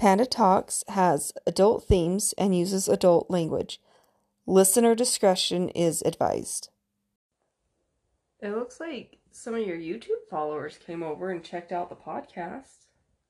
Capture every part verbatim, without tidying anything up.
Panda Talks has adult themes and uses adult language. Listener discretion is advised. It looks like some of your YouTube followers came over and checked out the podcast.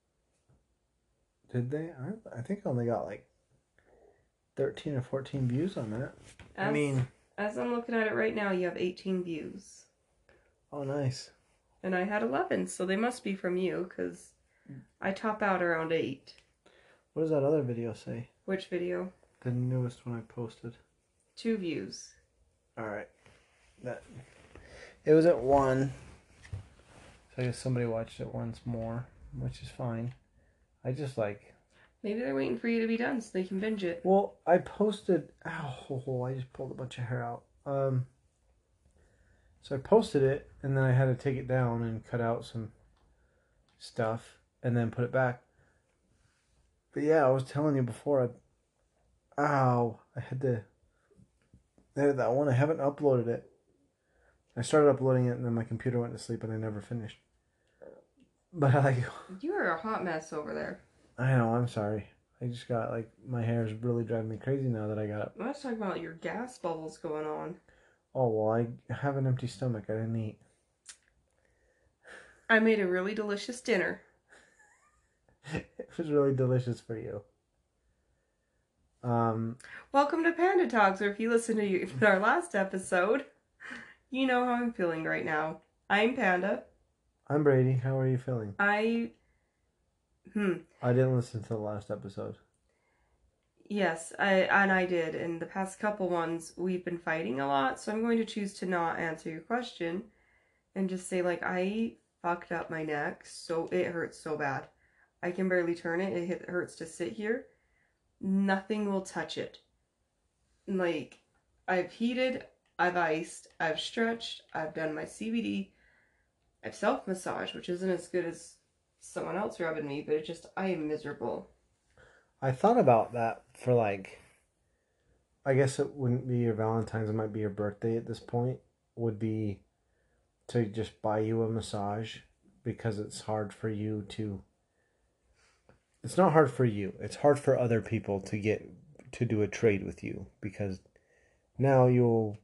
Did they? I, I think I only got like thirteen or fourteen views on that. As, I mean... As I'm looking at it right now, you have eighteen views. Oh, nice. And I had eleven, so they must be from you, because I top out around eight. What does that other video say? Which video? The newest one I posted. Two views. Alright. That... It was at one. So I guess somebody watched it once more, which is fine. I just like... Maybe they're waiting for you to be done so they can binge it. Well, I posted... Ow, I just pulled a bunch of hair out. Um, so I posted it, and then I had to take it down and cut out some stuff, and then put it back. But yeah, I was telling you before, I... Ow, I had to... There, that one, I haven't uploaded it. I started uploading it, and then my computer went to sleep, and I never finished. But I... You are a hot mess over there. I know, I'm sorry. I just got, like, my hair is really driving me crazy now that I got up. Let's talk about your gas bubbles going on. Oh, well, I have an empty stomach. I didn't eat. I made a really delicious dinner. It was really delicious for you. Um, Welcome to Panda Talks, or if you listen to you, our last episode, you know how I'm feeling right now. I'm Panda. I'm Brady. How are you feeling? I... Hmm. I didn't listen to the last episode. Yes, I and I did. In the past couple ones, we've been fighting a lot, so I'm going to choose to not answer your question and just say, like, I fucked up my neck, so it hurts so bad. I can barely turn it. It hurts to sit here. Nothing will touch it. Like, I've heated, I've iced, I've stretched, I've done my C B D, I've self-massaged, which isn't as good as someone else rubbing me, but it just, I am miserable. I thought about that for, like, I guess it wouldn't be your Valentine's, it might be your birthday at this point, would be to just buy you a massage, because it's hard for you to... It's not hard for you. It's hard for other people to get to do a trade with you, because now you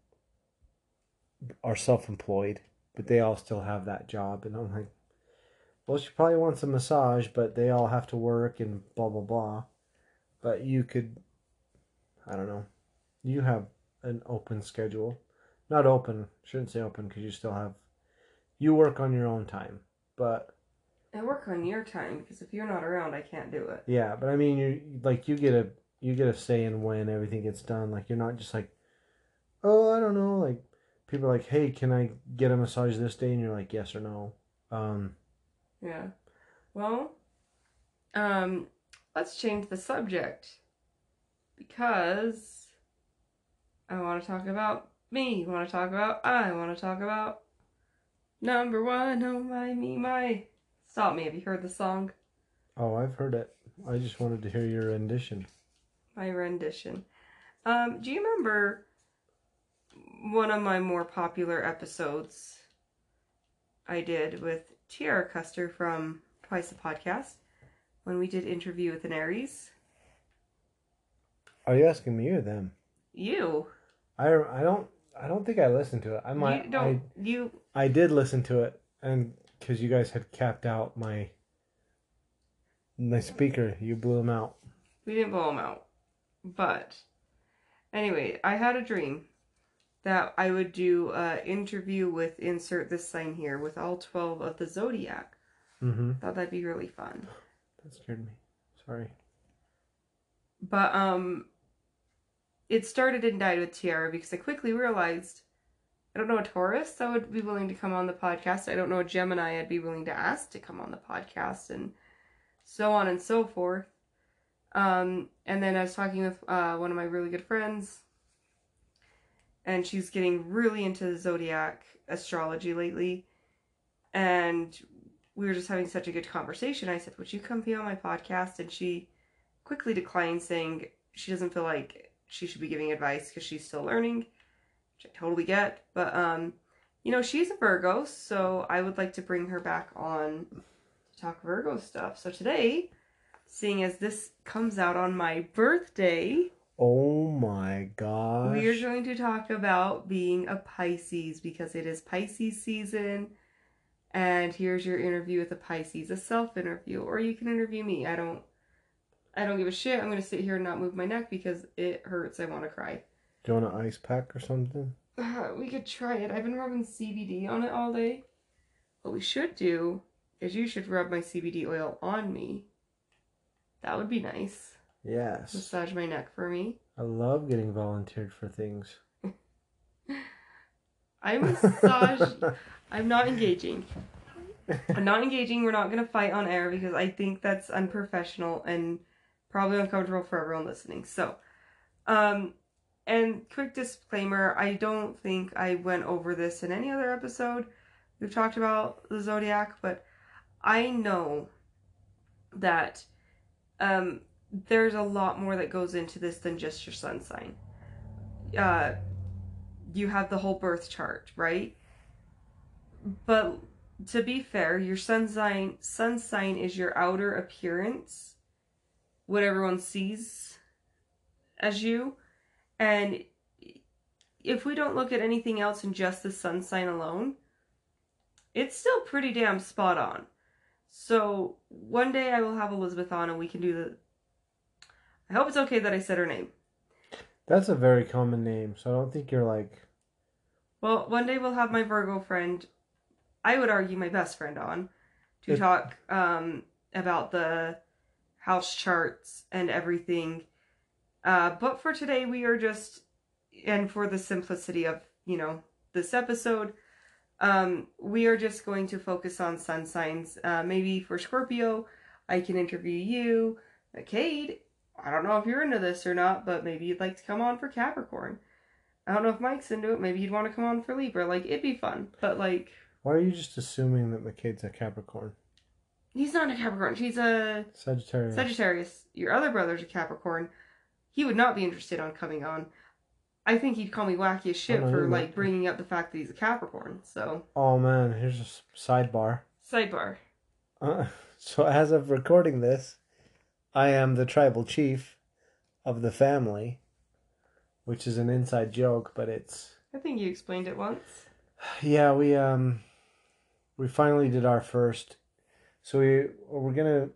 are self-employed, but they all still have that job. And I'm like, well, she probably wants a massage, but they all have to work and blah, blah, blah. But you could, I don't know, you have an open schedule. Not open, shouldn't say open, because you still have, you work on your own time, but... I work on your time, because if you're not around, I can't do it. Yeah, but I mean, you like you get a you get a say in when everything gets done. Like, you're not just like, oh, I don't know. Like, people are like, hey, can I get a massage this day? And you're like, yes or no. Um. Yeah. Well, um, let's change the subject, because I want to talk about me. I want to talk about I want to talk about number one. Oh my me my. Stop Me. Have you heard the song? Oh, I've heard it. I just wanted to hear your rendition. My rendition. Um, do you remember one of my more popular episodes I did with Tiara Custer from Twice a Podcast, when we did Interview with an Aries? Are you asking me or them? You. I, I don't I don't think I listened to it. I might. You don't. I, you. I did listen to it, and because you guys had capped out my my speaker, you blew them out. We didn't blow them out, but anyway, I had a dream that I would do an interview with, insert this sign here, with all twelve of the Zodiac. Mm-hmm. Thought that'd be really fun. That scared me. Sorry. But um, it started and died with Tiara, because I quickly realized I don't know a Taurus that would be willing to come on the podcast. I don't know a Gemini I'd be willing to ask to come on the podcast, and so on and so forth. Um, and then I was talking with uh, one of my really good friends, and she's getting really into zodiac astrology lately, and we were just having such a good conversation. I said, would you come be on my podcast? And she quickly declined, saying she doesn't feel like she should be giving advice because she's still learning, which I totally get. But, um, you know, she's a Virgo, so I would like to bring her back on to talk Virgo stuff. So today, seeing as this comes out on my birthday, Oh my gosh. we are going to talk about being a Pisces because it is Pisces season. And here's your interview with a Pisces, a self-interview, or you can interview me. I don't, I don't give a shit. I'm gonna sit here and not move my neck because it hurts. I want to cry. Do you want an ice pack or something? Uh, we could try it. I've been rubbing C B D on it all day. What we should do is you should rub my C B D oil on me. That would be nice. Yes. Massage my neck for me. I love getting volunteered for things. I massage. I'm not engaging. I'm not engaging. We're not going to fight on air because I think that's unprofessional and probably uncomfortable for everyone listening. So, um, and quick disclaimer, I don't think I went over this in any other episode. We've talked about the zodiac, but I know that um, there's a lot more that goes into this than just your sun sign. Uh, you have the whole birth chart, right? But to be fair, your sun sign, sun sign is your outer appearance, what everyone sees as you. And if we don't look at anything else in just the sun sign alone, it's still pretty damn spot on. So one day I will have Elizabeth on and we can do the... I hope it's okay that I said her name. That's a very common name, so I don't think you're like... Well, one day we'll have my Virgo friend, I would argue my best friend, on to It- talk um, about the house charts and everything. Uh, but for today, we are just, and for the simplicity of, you know, this episode, um, we are just going to focus on sun signs. Uh, maybe for Scorpio, I can interview you. Cade, I don't know if you're into this or not, but maybe you'd like to come on for Capricorn. I don't know if Mike's into it. Maybe he'd want to come on for Libra. Like, it'd be fun. But, like... Why are you just assuming that McCade's a Capricorn? He's not a Capricorn. He's a... Sagittarius. Sagittarius. Your other brother's a Capricorn. He would not be interested on coming on. I think he'd call me wacky as shit Oh, no, for, he like, might. bringing up the fact that he's a Capricorn. So, Oh man, here's a s- sidebar. sidebar. Uh, so as of recording this, I am the tribal chief of the family, which is an inside joke, but it's... I think you explained it once. Yeah, we um we finally did our first. So we we're gonna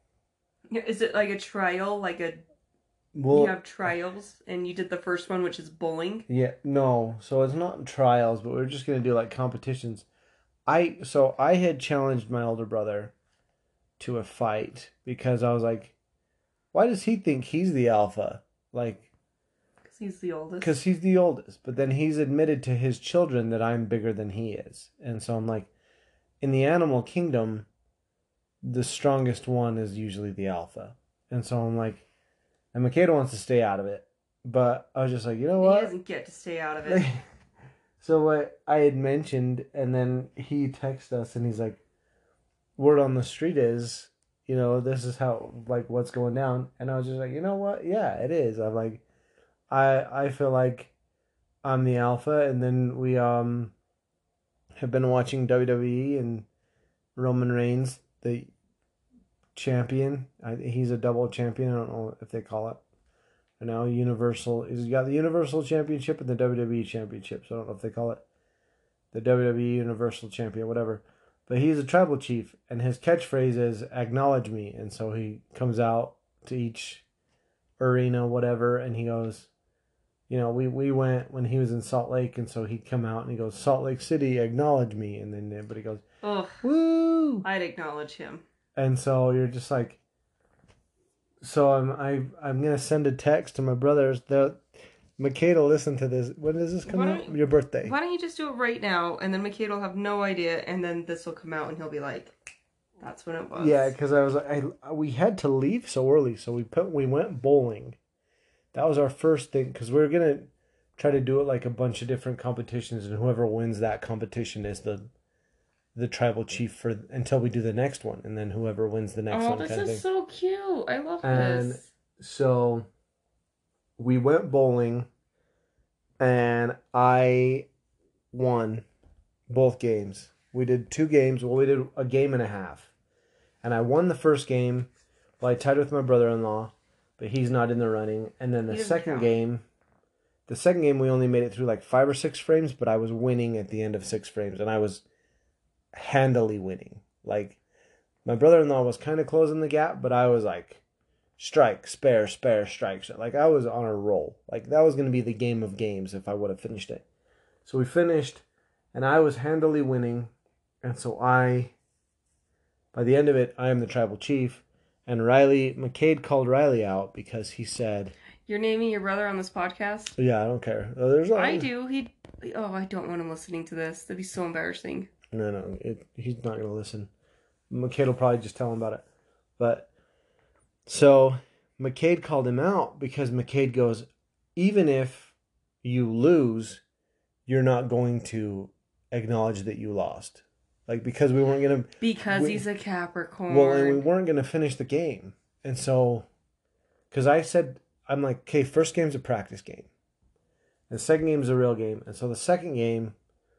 Is it like a trial? Like a... we'll you have trials, and you did the first one, which is bowling? yeah no. So it's not trials, but we're just gonna do like competitions. I so I had challenged my older brother to a fight because I was like, why does he think he's the alpha? Like, Because he's the oldest. because he's the oldest, but then he's admitted to his children that I'm bigger than he is. And so I'm like, in the animal kingdom, the strongest one is usually the alpha. And so I'm like, and Makeda wants to stay out of it. But I was just like, you know He what? doesn't get to stay out of it. So what I had mentioned, and then he texted us and he's like, word on the street is, you know, this is how, like, what's going down. And I was just like, you know what? Yeah, it is. I'm like, I I feel like I'm the alpha, and then we um have been watching W W E and Roman Reigns, the champion. I, he's a double champion. I don't know if they call it. And now Universal, he's got the Universal Championship and the W W E Championship. So I don't know if they call it the W W E Universal Champion, whatever. But he's a tribal chief, and his catchphrase is "acknowledge me." And so he comes out to each arena, whatever, and he goes, you know, we, we went when he was in Salt Lake, and so he'd come out and he goes, Salt Lake City, acknowledge me. And then everybody goes, Ugh, woo! I'd acknowledge him. And so you're just like, so I'm I I'm gonna send a text to my brothers. The Makeda, listen to this. When does this come Why out? don't- Your birthday. Why don't you just do it right now, and then McCade will have no idea, and then this will come out, and he'll be like, "That's when it was." Yeah, because I was like, I we had to leave so early, so we put we went bowling. That was our first thing because we were gonna try to do it like a bunch of different competitions, and whoever wins that competition is the the tribal chief for until we do the next one, and then whoever wins the next Oh, one this kind of thing. is so cute. I love And this. so we went bowling, and I won both games. We did two games. Well, we did a game and a half, and I won the first game Well, I tied with my brother-in-law, but he's not in the running. And then the He doesn't second count. game, the second game we only made it through like five or six frames, but I was winning at the end of six frames, and I was handily winning. Like my brother-in-law was kind of closing the gap, but I was like strike, spare, spare, strike. Like I was on a roll. Like that was going to be the game of games if I would have finished it. So we finished, and I was handily winning, and so I, by the end of it, I am the tribal chief. And Riley, McCade called Riley out because he said, You're naming your brother on this podcast? yeah, I don't care. Oh, there's I do. He. Oh, I don't want him listening to this. That'd be so embarrassing. No, no, it, he's not going to listen. McCade will probably just tell him about it. But, so, McCade called him out because McCade goes, even if you lose, you're not going to acknowledge that you lost. Like, because we weren't going to... Because we, he's a Capricorn. Well, and we weren't going to finish the game. And so, because I said, I'm like, okay, first game's a practice game. And the second game's a real game. And so the second game,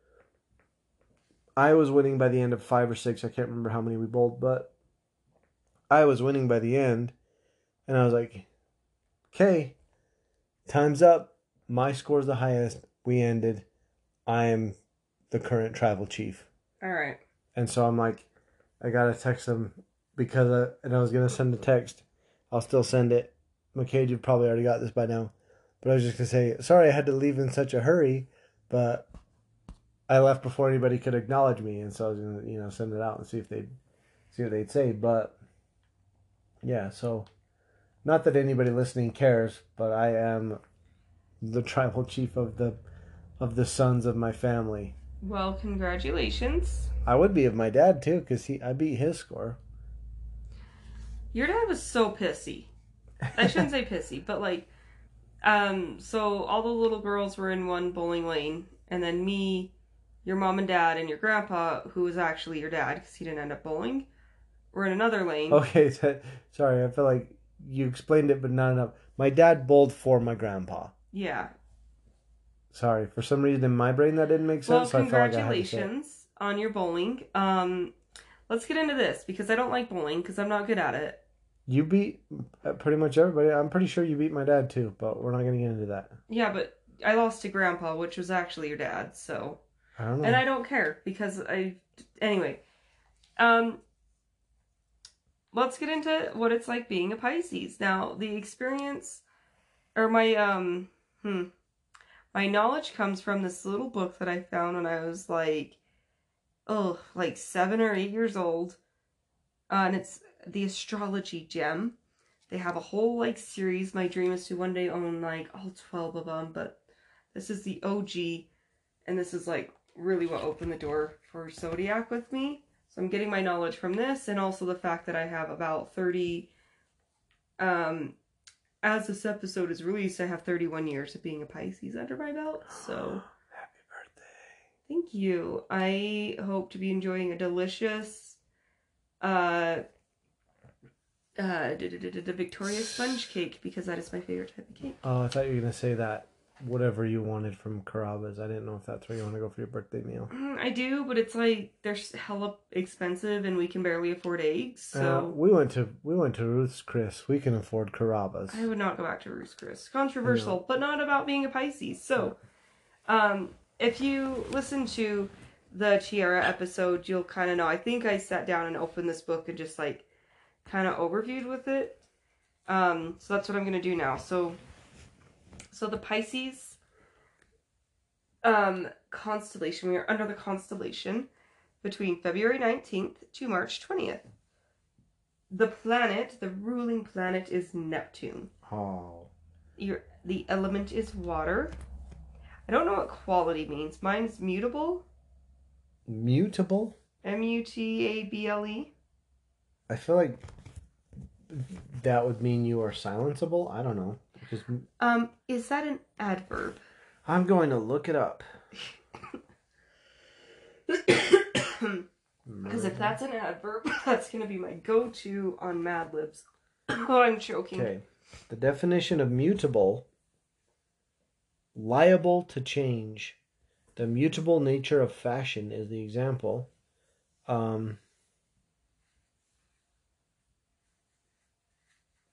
I was winning by the end of five or six. I can't remember how many we bowled, but I was winning by the end. And I was like, okay, time's up. My score's the highest. We ended. I am the current tribal chief. All right. And so I'm like, I gotta text him because I, and I was gonna send a text. I'll still send it. McCade, you've probably already got this by now. But I was just gonna say, sorry I had to leave in such a hurry, but I left before anybody could acknowledge me, and so I was gonna, you know, send it out and see if they'd see what they'd say. But yeah, so not that anybody listening cares, but I am the tribal chief of the of the sons of my family. Well, congratulations. I would be of my dad too, because he I beat his score. Your dad was so pissy. I shouldn't say pissy, but like, um, so all the little girls were in one bowling lane, and then me, your mom and dad, and your grandpa, who was actually your dad because he didn't end up bowling, were in another lane. Okay, so, sorry, I feel like you explained it, but not enough. My dad bowled for my grandpa. Yeah. Sorry, for some reason in my brain that didn't make sense. Well, so I felt like I had to say it. congratulations on your bowling. Um, let's get into this because I don't like bowling because I'm not good at it. You beat uh, pretty much everybody. I'm pretty sure you beat my dad too, but we're not going to get into that. Yeah, but I lost to Grandpa, which was actually your dad, so. I don't know. And I don't care because I. Anyway. Um. Let's get into what it's like being a Pisces. Now, the experience, or my, um, hmm. My knowledge comes from this little book that I found when I was like, oh, like seven or eight years old. Uh, and it's the Astrology Gem. They have a whole like series. My dream is to one day own like all twelve of them, but this is the O G. And this is like really what opened the door for Zodiac with me. So I'm getting my knowledge from this, and also the fact that I have about thirty, um, as this episode is released, I have thirty-one years of being a Pisces under my belt, so. Happy birthday. Thank you. I hope to be enjoying a delicious, uh, uh, the Victoria sponge cake, because that is my favorite type of cake. Oh, I thought you were going to say that. Whatever you wanted from Carrabba's. I didn't know if that's where you want to go for your birthday meal. Mm, I do, but it's like, they're hella expensive, and we can barely afford eggs, so. Uh, we went to we went to Ruth's Chris. We can afford Carrabba's. I would not go back to Ruth's Chris. Controversial, No. but not about being a Pisces. So, um, if you listen to the Tiara episode, you'll kind of know. I think I sat down and opened this book and just like kind of overviewed with it. Um, so that's what I'm gonna do now. So, so the Pisces um constellation. We are under the constellation between February nineteenth to March twentieth. The planet, the ruling planet, is Neptune. Oh. Your the element is water. I don't know what quality means. Mine's mutable. Mutable? M U T A B L E. I feel like that would mean you are silenceable. I don't know. Because Um, is that an adverb? I'm going to look it up. Because if that's an adverb, that's going to be my go-to on Mad Libs. Oh, I'm choking. Okay. The definition of mutable, liable to change. The mutable nature of fashion is the example. Um,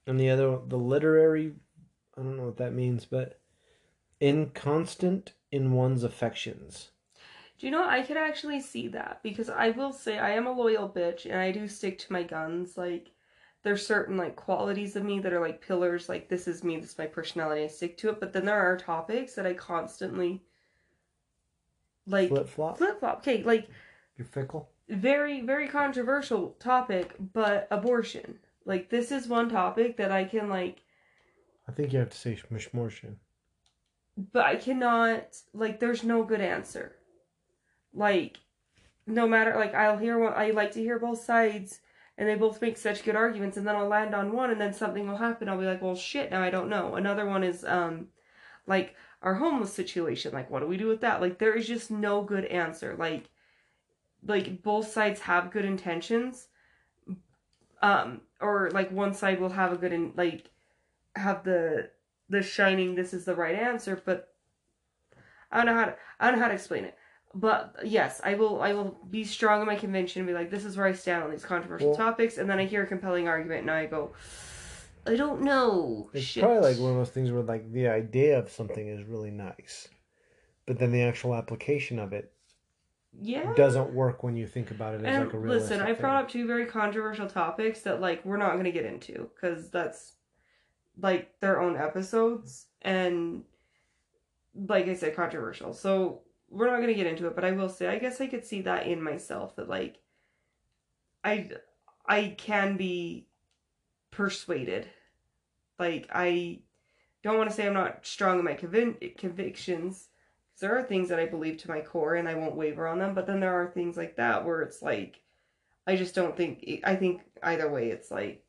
And the other, the literary, I don't know what that means, but inconstant in one's affections. Do you know, I could actually see that, because I will say I am a loyal bitch and I do stick to my guns. Like, there's certain like qualities of me that are like pillars, like this is me, this is my personality, I stick to it. But then there are topics that I constantly like Flip flop. flip flop. Okay, like You're fickle. very, very controversial topic, but abortion. Like, this is one topic that I can like, I think you have to say mishmorshin. but I cannot, like, there's no good answer. Like, no matter, like, I'll hear one, I like to hear both sides, and they both make such good arguments, and then I'll land on one, and then something will happen, I'll be like, well, shit, now I don't know. Another one is, um, like, our homeless situation, like, what do we do with that? Like, there is just no good answer. Like, like, both sides have good intentions, um, or, like, one side will have a good, in, like, have the, the shining, this is the right answer, but I don't know how to, I don't know how to explain it. But yes, I will I will be strong in my conviction and be like, this is where I stand on these controversial Well, topics, and then I hear a compelling argument and I go, I don't know. It's Shit. probably like one of those things where like the idea of something is really nice, but then the actual application of it yeah. doesn't work when you think about it as And like a realistic listen, I thing. brought up two very controversial topics that like we're not going to get into because that's like their own episodes, and like I said, controversial. So we're not going to get into it, but I will say, I guess I could see that in myself, that like I I can be persuaded. Like, I don't want to say I'm not strong in my convic- convictions, because there are things that I believe to my core and I won't waver on them, but then there are things like that where it's like, I just don't think, I think either way it's like,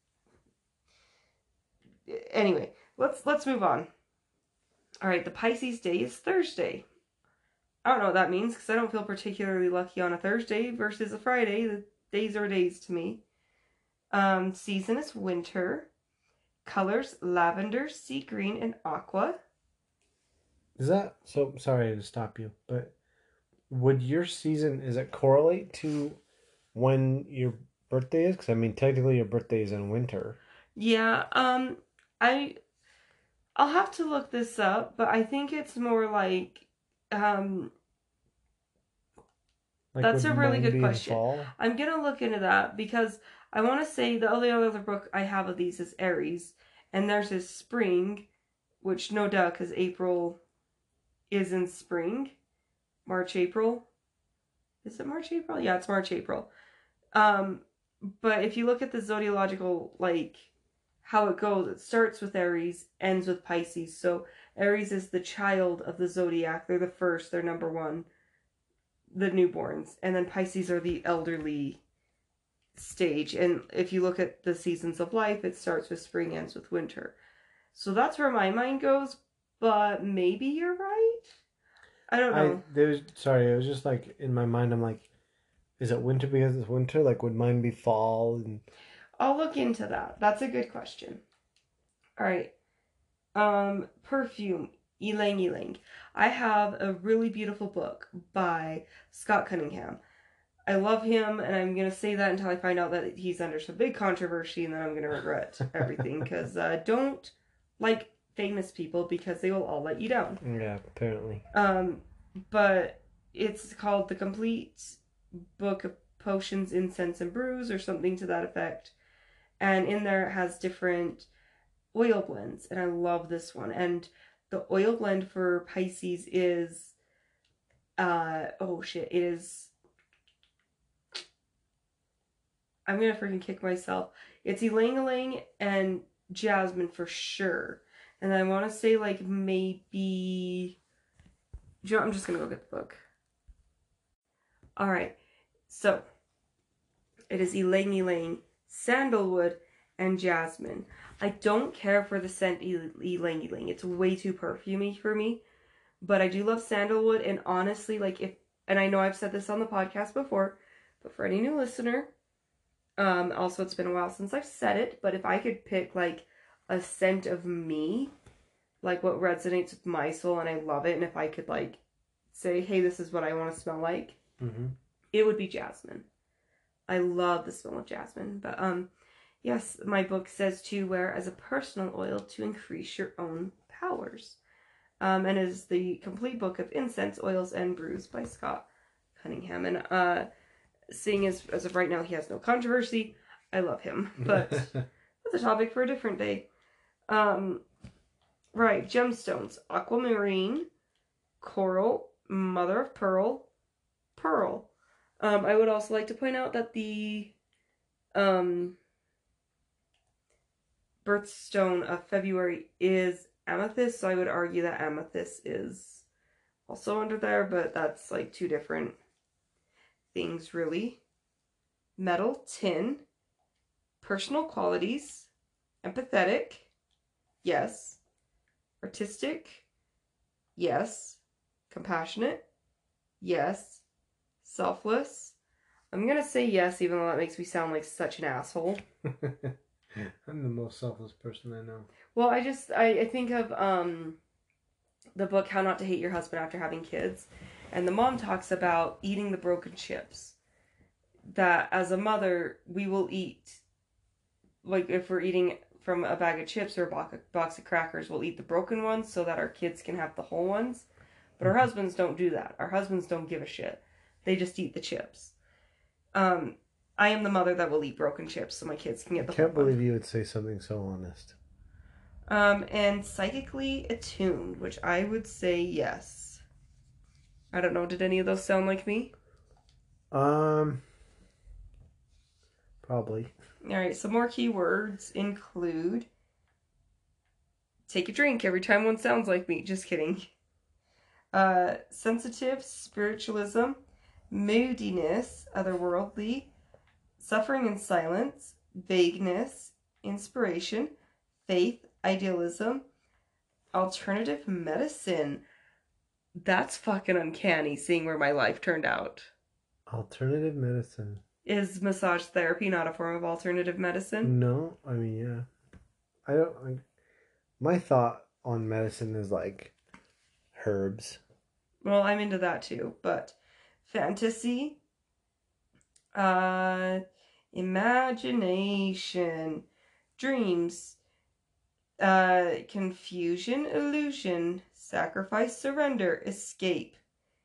anyway, let's let's move on. All right, the Pisces day is Thursday. I don't know what that means, because I don't feel particularly lucky on a Thursday versus a Friday. The days are days to me. Um, season is winter. Colors, lavender, sea green, and aqua. Is that so? Sorry to stop you, but would your season, is it correlate to when your birthday is? Because I mean, technically, your birthday is in winter. Yeah. Um. I. I'll have to look this up, but I think it's more like. Um. Like, That's would a really mine good be in question. fall? I'm gonna look into that because I want to say the only other book I have of these is Aries, and theirs is spring, which no doubt because April is in spring, March, April. Is it March, April? Yeah, it's March, April. Um, but if you look at the zodiological, like how it goes, it starts with Aries, ends with Pisces. So Aries is the child of the zodiac. They're the first. They're number one. The newborns, and then Pisces are the elderly stage. And if you look at the seasons of life, it starts with spring, ends with winter. So that's where my mind goes, but maybe you're right. I don't know. I there's sorry, it was just like in my mind. I'm like, is it winter because it's winter? Like, would mine be fall? And I'll look into that. That's a good question. All right. Um, perfume. Ylang Ylang. I have a really beautiful book by Scott Cunningham. I love him, and I'm going to say that until I find out that he's under some big controversy, and then I'm going to regret everything, because uh, don't like famous people, because they will all let you down. yeah, apparently. Um, but it's called The Complete Book of Potions, Incense, and Brews, or something to that effect. And in there it has different oil blends, and I love this one. And the oil blend for Pisces is, uh, oh shit, it is, I'm gonna freaking kick myself. It's Ylang Ylang and Jasmine for sure. And I want to say like maybe, you know, I'm just gonna go get the book. Alright, so it is Ylang Ylang, Sandalwood, and Jasmine. I don't care for the scent Ylang Ylang. It's way too perfumey for me. But I do love sandalwood, and honestly, like if, and I know I've said this on the podcast before, but for any new listener, um, also it's been a while since I've said it, but if I could pick like a scent of me, like what resonates with my soul and I love it, and if I could like say, hey, this is what I want to smell like, Mm-hmm. it would be jasmine. I love the smell of jasmine. But um, Yes, my book says to wear as a personal oil to increase your own powers. Um, and is the complete book of incense, oils, and brews by Scott Cunningham. And uh, seeing as, as of right now he has no controversy, I love him. But that's a topic for a different day. Um, right, gemstones. Aquamarine, coral, mother of pearl, pearl. Um, I would also like to point out that the um, birthstone of February is amethyst, so I would argue that amethyst is also under there, but that's like two different things, really. Metal, tin, personal qualities, empathetic, yes. Artistic, yes. Compassionate, yes. Selfless. I'm gonna say yes, even though that makes me sound like such an asshole. I'm the most selfless person I know. Well, I just, I, I think of um, the book How Not to Hate Your Husband After Having Kids. And the mom talks about eating the broken chips. That as a mother, we will eat, like if we're eating from a bag of chips or a box of crackers, we'll eat the broken ones so that our kids can have the whole ones. But our husbands don't do that. Our husbands don't give a shit. They just eat the chips. Um, I am the mother that will eat broken chips so my kids can get the I can't whole believe one. you would say something so honest. Um, and psychically attuned, which I would say yes. I don't know, did any of those sound like me? Um, probably. Alright, some more keywords include take a drink every time one sounds like me. Just kidding. Uh, sensitive, spiritualism, moodiness, otherworldly, suffering and silence, vagueness, inspiration, faith, idealism, alternative medicine. That's fucking uncanny, seeing where my life turned out. Alternative medicine. Is massage therapy not a form of alternative medicine? No, I mean, yeah. I don't, I, my thought on medicine is like herbs. Well, I'm into that too, but fantasy, uh, imagination, dreams, uh, confusion, illusion, sacrifice, surrender, escape,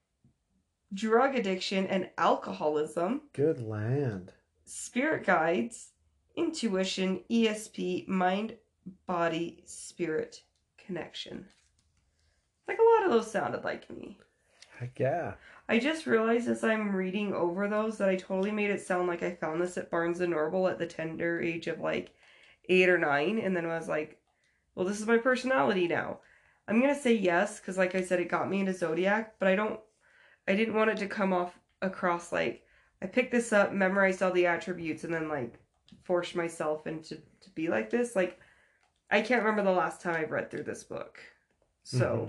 drug addiction and alcoholism, Good land. spirit guides, intuition, E S P, mind, body, spirit connection. Like a lot of those sounded like me. Heck yeah. I just realized as I'm reading over those that I totally made it sound like I found this at Barnes and Noble at the tender age of like eight or nine, and then I was like, well, this is my personality now. I'm gonna say yes, because like I said, it got me into Zodiac, but I don't, I didn't want it to come off across like, I picked this up, memorized all the attributes, and then like forced myself into to be like this. Like, I can't remember the last time I've read through this book. So, mm-hmm.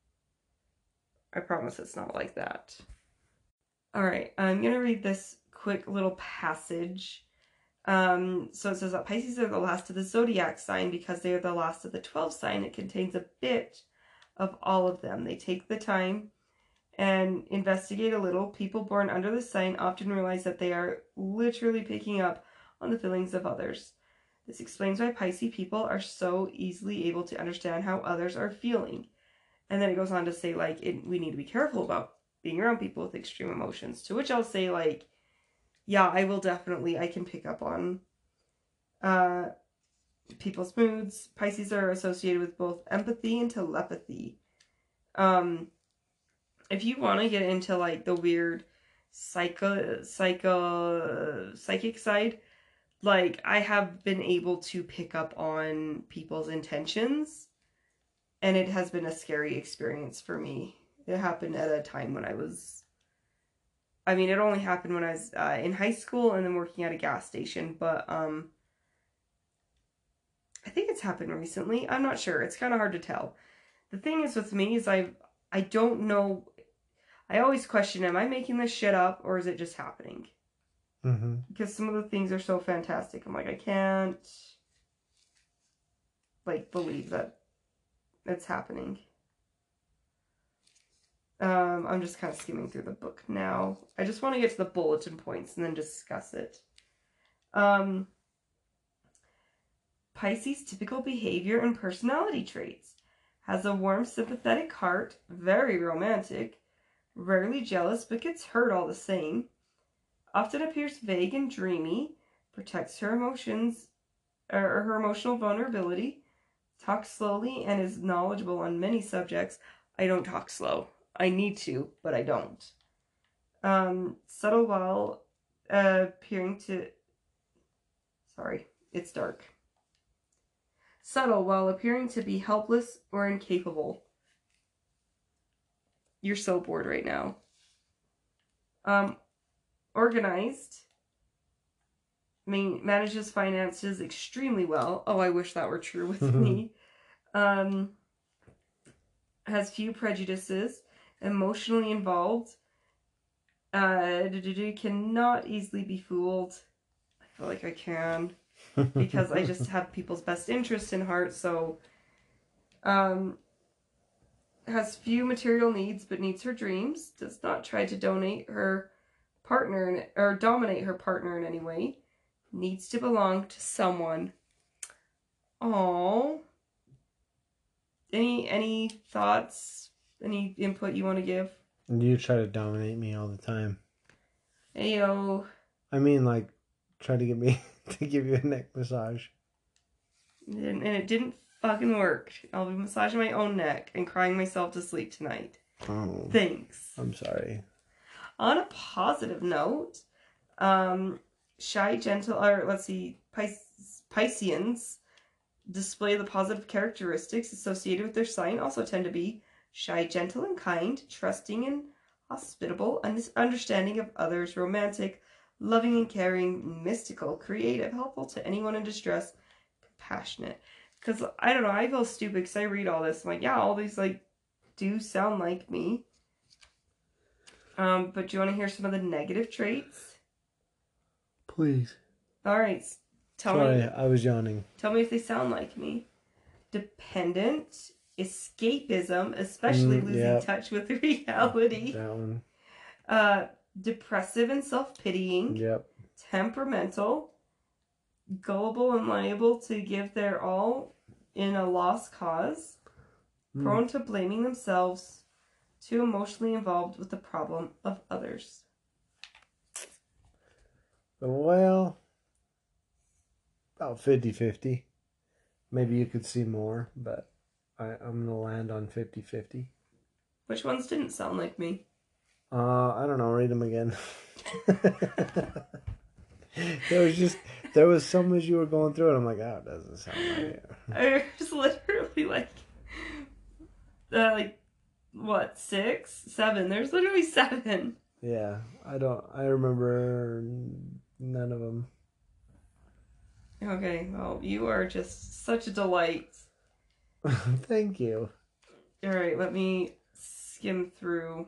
I promise it's not like that. Alright, I'm going to read this quick little passage. Um, so it says that Pisces are the last of the zodiac sign because they are the last of the twelve sign. It contains a bit of all of them. They take the time and investigate a little. People born under the sign often realize that they are literally picking up on the feelings of others. This explains why Pisces people are so easily able to understand how others are feeling. And then it goes on to say, like, it, we need to be careful about being around people with extreme emotions. To which I'll say, like, yeah, I will definitely, I can pick up on uh, people's moods. Pisces are associated with both empathy and telepathy. Um, if you want to get into, like, the weird psycho, psycho, psychic side, like, I have been able to pick up on people's intentions. And it has been a scary experience for me. It happened at a time when I was... I mean, it only happened when I was uh, in high school and then working at a gas station. But um, I think it's happened recently. I'm not sure. It's kind of hard to tell. The thing is with me is I I don't know... I always question, am I making this shit up or is it just happening? Mm-hmm. Because some of the things are so fantastic. I'm like, I can't... like, believe that it's happening. Um, I'm just kind of skimming through the book now. I just want to get to the bulletin points and then discuss it. Um, Pisces' typical behavior and personality traits. Has a warm, sympathetic heart, very romantic, rarely jealous but gets hurt all the same, often appears vague and dreamy, protects her emotions or her emotional vulnerability, talks slowly and is knowledgeable on many subjects. I don't talk slow. I need to, but I don't. Um, subtle while uh, appearing to... Sorry, it's dark. Subtle while appearing to be helpless or incapable. You're so bored right now. Um, organized. Man- manages finances extremely well. Oh, I wish that were true with me. Um, has few prejudices. Emotionally involved. Uh, cannot easily be fooled. I feel like I can. Because I just have people's best interests in heart, so... Um, has few material needs, but needs her dreams. Does not try to donate her partner, in, or dominate her partner in any way. Needs to belong to someone. Aww. Any, any thoughts? Any input you want to give? You try to dominate me all the time. Ayo. I mean, like, try to get me to give you a neck massage. And, and it didn't fucking work. I'll be massaging my own neck and crying myself to sleep tonight. Oh. Thanks. I'm sorry. On a positive note, um, shy, gentle, or let's see, Pis- Pisceans display the positive characteristics associated with their sign, also tend to be shy, gentle, and kind, trusting and hospitable, and understanding of others, romantic, loving and caring, mystical, creative, helpful to anyone in distress, compassionate. Because, I don't know, I feel stupid because I read all this. I'm like, yeah, all these, like, do sound like me. Um, but do you want to hear some of the negative traits? Please. All right. Tell Sorry, me. I was yawning. Tell me if they sound like me. Dependent, escapism, especially Mm, losing yep. touch with reality. That one. Uh, depressive and self-pitying. Yep. Temperamental. Gullible and liable to give their all in a lost cause. Mm. Prone to blaming themselves. Too emotionally involved with the problem of others. Well, about fifty-fifty. Maybe you could see more, but I, I'm going to land on fifty-fifty. Which ones didn't sound like me? Uh, I don't know. Read them again. There was just, there was some as you were going through it. I'm like, oh, it doesn't sound like it. I was literally like, uh, like, what, six? Seven. There's literally seven. Yeah, I don't, I remember none of them. Okay, well, you are just such a delight. Thank you. Alright, let me skim through.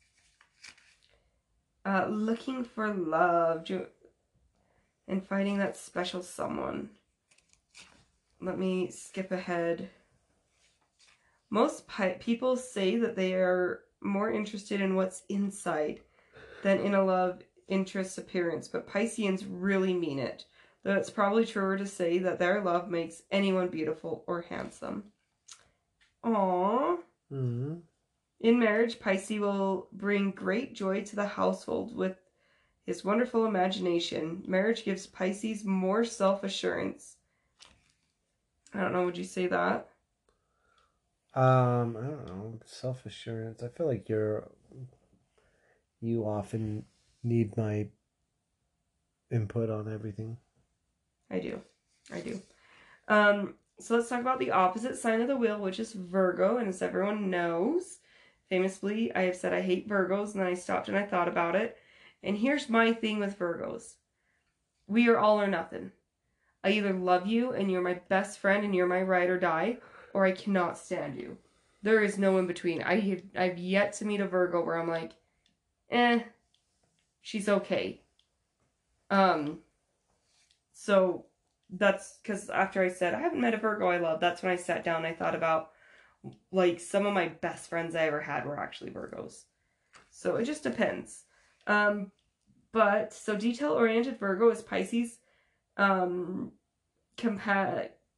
Uh, looking for love jo- and finding that special someone. Let me skip ahead. Most pi- people say that they are more interested in what's inside than in a love interest appearance, but Pisceans really mean it. Though it's probably truer to say that their love makes anyone beautiful or handsome. Aww. Mm-hmm. In marriage, Pisces will bring great joy to the household with his wonderful imagination. Marriage gives Pisces more self-assurance. I don't know, would you say that? Um, I don't know. Self-assurance. I feel like you're, you often need my input on everything. I do. I do. Um, so let's talk about the opposite sign of the wheel, which is Virgo. And as everyone knows, famously, I have said I hate Virgos, and then I stopped and I thought about it. And here's my thing with Virgos. We are all or nothing. I either love you and you're my best friend and you're my ride or die, or I cannot stand you. There is no in between. I have, I've yet to meet a Virgo where I'm like, eh, she's okay. Um, so that's because after I said I haven't met a Virgo I love, that's when I sat down and I thought about, like, some of my best friends I ever had were actually Virgos. So it just depends. Um, but, so detail-oriented Virgo is Pisces, um, compa-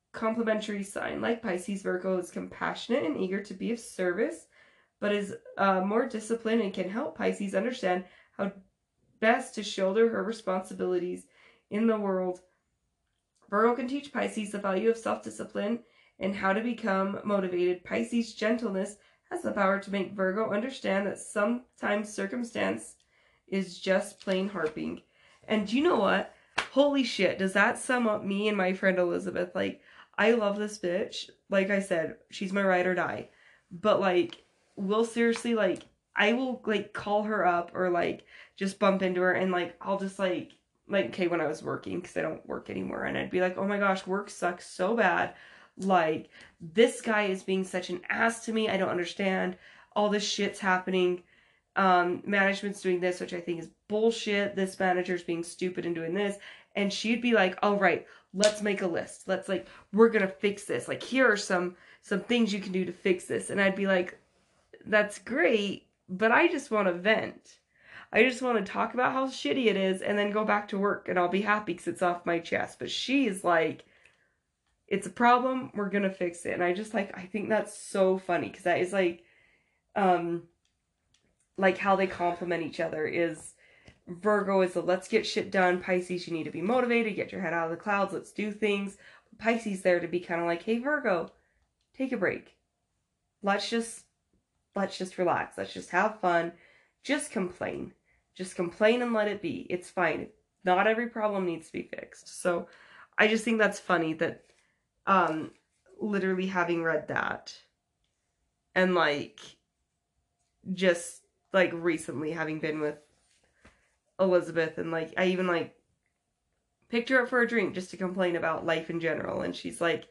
complementary sign. Like Pisces, Virgo is compassionate and eager to be of service, but is uh, more disciplined and can help Pisces understand how best to shoulder her responsibilities in the world. Virgo can teach Pisces the value of self-discipline and how to become motivated. Pisces' gentleness has the power to make Virgo understand that sometimes circumstance is just plain harping. And you know what? Holy shit, does that sum up me and my friend Elizabeth? Like, I love this bitch. Like I said, she's my ride or die. But, like, we'll seriously, like, I will, like, call her up or, like, just bump into her and, like, I'll just, like, like, okay, when I was working, because I don't work anymore, and I'd be like, oh my gosh, work sucks so bad. Like, this guy is being such an ass to me. I don't understand. All this shit's happening. Um, management's doing this, which I think is bullshit. This manager's being stupid and doing this. And she'd be like, all right, let's make a list. Let's, like, we're gonna fix this. Like, here are some, some things you can do to fix this. And I'd be like, that's great, but I just want to vent. I just want to talk about how shitty it is and then go back to work and I'll be happy because it's off my chest. But she's like, it's a problem, we're gonna fix it. And I just, like, I think that's so funny because that is, like, um, like, how they complement each other is Virgo is the let's get shit done. Pisces, you need to be motivated, get your head out of the clouds, let's do things. Pisces there to be kind of like, hey, Virgo, take a break. Let's just, let's just relax. Let's just have fun. Just complain. Just complain and let it be. It's fine. Not every problem needs to be fixed. So I just think that's funny that um, literally having read that and, like, just, like, recently having been with Elizabeth and, like, I even, like, picked her up for a drink just to complain about life in general. And she's like,